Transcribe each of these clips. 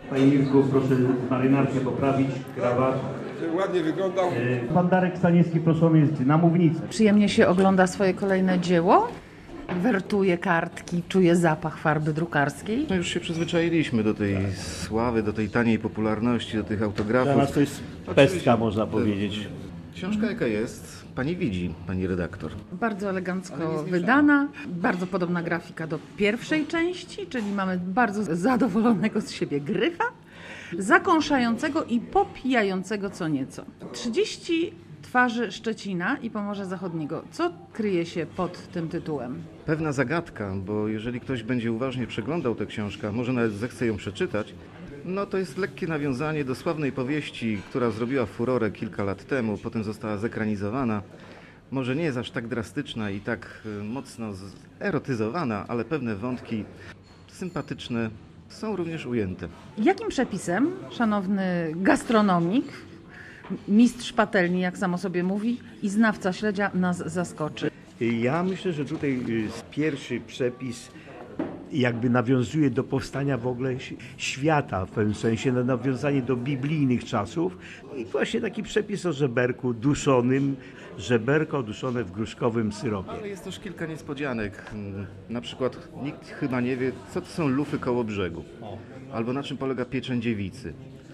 Panie Mirku, proszę marynarkę poprawić, krawat. Ładnie wyglądał. Pan Darek Staniewski proszony jest na mównicę. Przyjemnie się ogląda swoje kolejne dzieło, wertuje kartki, czuje zapach farby drukarskiej. No już się przyzwyczailiśmy do tej sławy, do tej taniej popularności, do tych autografów. Dla nas to jest pestka, można powiedzieć. Książka jaka jest, pani widzi, pani redaktor. Bardzo elegancko wydana, bardzo podobna grafika do pierwszej części, czyli mamy bardzo zadowolonego z siebie Gryfa, zakąszającego i popijającego co nieco. 30 twarzy Szczecina i Pomorza Zachodniego. Co kryje się pod tym tytułem? Pewna zagadka, bo jeżeli ktoś będzie uważnie przeglądał tę książkę, może nawet zechce ją przeczytać, no to jest lekkie nawiązanie do sławnej powieści, która zrobiła furorę kilka lat temu, potem została zekranizowana. Może nie jest aż tak drastyczna i tak mocno erotyzowana, ale pewne wątki sympatyczne są również ujęte. Jakim przepisem, szanowny gastronomik, mistrz patelni, jak samo sobie mówi, i znawca śledzia nas zaskoczy? Ja myślę, że tutaj pierwszy przepis jakby nawiązuje do powstania w ogóle świata, w pewnym sensie nawiązanie do biblijnych czasów i właśnie taki przepis o żeberku duszonym, żeberko duszone w gruszkowym syropie. Ale jest też kilka niespodzianek. Na przykład nikt chyba nie wie, co to są lufy koło brzegu, albo na czym polega pieczeń dziewicy,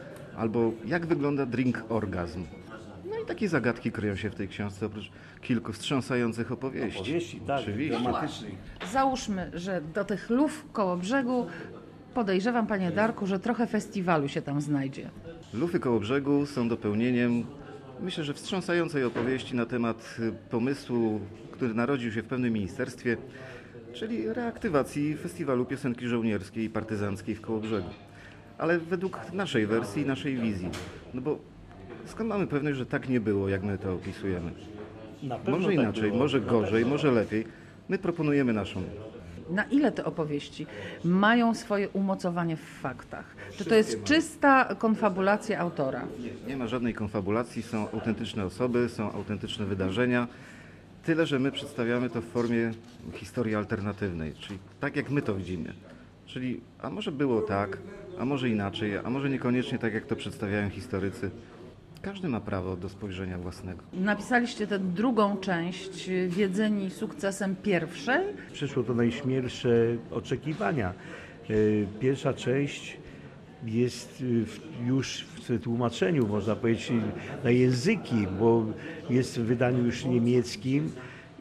albo jak wygląda drink orgazm. No i takie zagadki kryją się w tej książce, oprócz kilku wstrząsających opowieści. Tak, oczywiście. dramatycznych. Załóżmy, że do tych luf koło brzegu podejrzewam, panie Darku, że trochę festiwalu się tam znajdzie. Lufy koło brzegu są dopełnieniem, myślę, że wstrząsającej opowieści na temat pomysłu, który narodził się w pewnym ministerstwie, czyli reaktywacji festiwalu piosenki żołnierskiej i partyzanckiej w Kołobrzegu. Ale według naszej wersji, naszej wizji. No bo skąd mamy pewność, że tak nie było, jak my to opisujemy? Na pewno Może tak inaczej, było. może gorzej, może lepiej. My proponujemy naszą. Na ile te opowieści mają swoje umocowanie w faktach? Czy to jest czysta konfabulacja autora? Nie ma żadnej konfabulacji, są autentyczne osoby, są autentyczne wydarzenia. Tyle, że my przedstawiamy to w formie historii alternatywnej, czyli tak jak my to widzimy. Czyli a może było tak, a może inaczej, a może niekoniecznie tak jak to przedstawiają historycy. Każdy ma prawo do spojrzenia własnego. Napisaliście tę drugą część, wiedzeni sukcesem pierwszej. Przyszło to najśmielsze oczekiwania. Pierwsza część jest już w tłumaczeniu, można powiedzieć, na języki, bo jest w wydaniu już niemieckim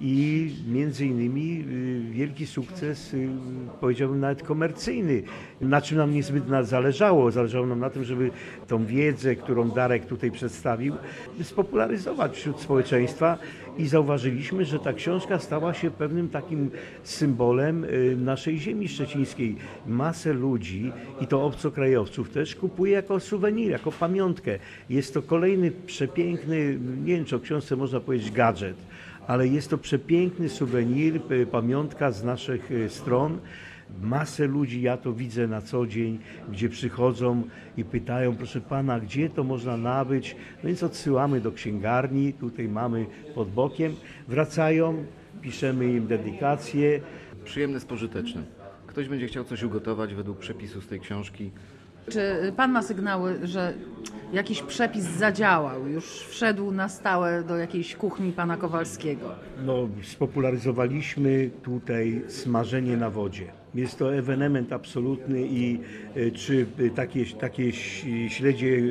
i między innymi wielki sukces, powiedziałbym nawet komercyjny, na czym nam niezbyt zależało. Zależało nam na tym, żeby tą wiedzę, którą Darek tutaj przedstawił, spopularyzować wśród społeczeństwa i zauważyliśmy, że ta książka stała się pewnym takim symbolem naszej ziemi szczecińskiej. Masę ludzi, i to obcokrajowców też, kupuje jako suwenir, jako pamiątkę. Jest to kolejny przepiękny, nie wiem czy o książce można powiedzieć gadżet, ale jest to przepiękny suwenir, pamiątka z naszych stron. Masę ludzi, ja to widzę na co dzień, gdzie przychodzą i pytają, proszę pana, gdzie to można nabyć? No więc odsyłamy do księgarni, tutaj mamy pod bokiem. Wracają, piszemy im dedykację. Przyjemne z pożytecznym. Ktoś będzie chciał coś ugotować według przepisu z tej książki. Czy pan ma sygnały, że jakiś przepis zadziałał, już wszedł na stałe do jakiejś kuchni pana Kowalskiego? No, spopularyzowaliśmy tutaj smażenie na wodzie. Jest to ewenement absolutny i czy takie śledzie,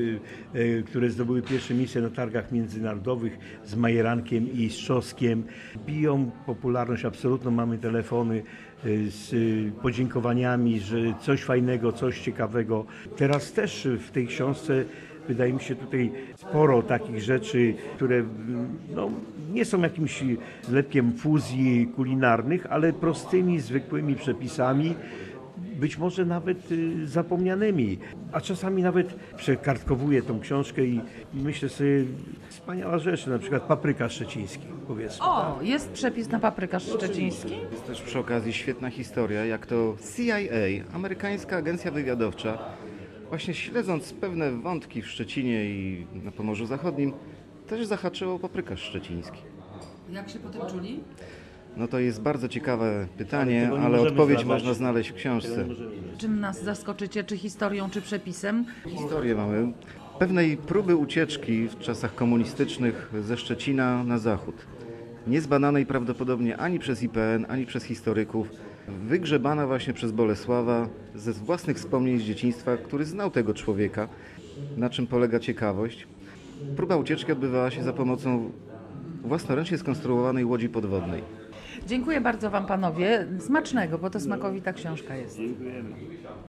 które zdobyły pierwsze miejsce na targach międzynarodowych z majerankiem i z trzoskiem, biją popularność absolutną. Mamy telefony z podziękowaniami, że coś fajnego, coś ciekawego. Teraz też w tej książce wydaje mi się tutaj sporo takich rzeczy, które no, nie są jakimś zlepkiem fuzji kulinarnych, ale prostymi, zwykłymi przepisami, być może nawet zapomnianymi. A czasami nawet przekartkowuję tą książkę i myślę sobie, wspaniała rzecz, na przykład papryka szczeciński, powiedzmy. O, jest przepis na paprykarz szczeciński? Jest też przy okazji świetna historia, jak to CIA, amerykańska agencja wywiadowcza, właśnie śledząc pewne wątki w Szczecinie i na Pomorzu Zachodnim, też zahaczyło o paprykarz szczeciński. Jak się potem czuli? No to jest bardzo ciekawe pytanie, tego nie ale możemy odpowiedź zdradzać. można znaleźć w książce. Czym nas zaskoczycie, czy historią, czy przepisem? Historię mamy pewnej próby ucieczki w czasach komunistycznych ze Szczecina na zachód. Niezbadanej prawdopodobnie ani przez IPN, ani przez historyków. Wygrzebana właśnie przez Bolesława ze własnych wspomnień z dzieciństwa, który znał tego człowieka. Na czym polega ciekawość? Próba ucieczki odbywała się za pomocą własnoręcznie skonstruowanej łodzi podwodnej. Dziękuję bardzo Wam, panowie. Smacznego, bo to smakowita książka jest.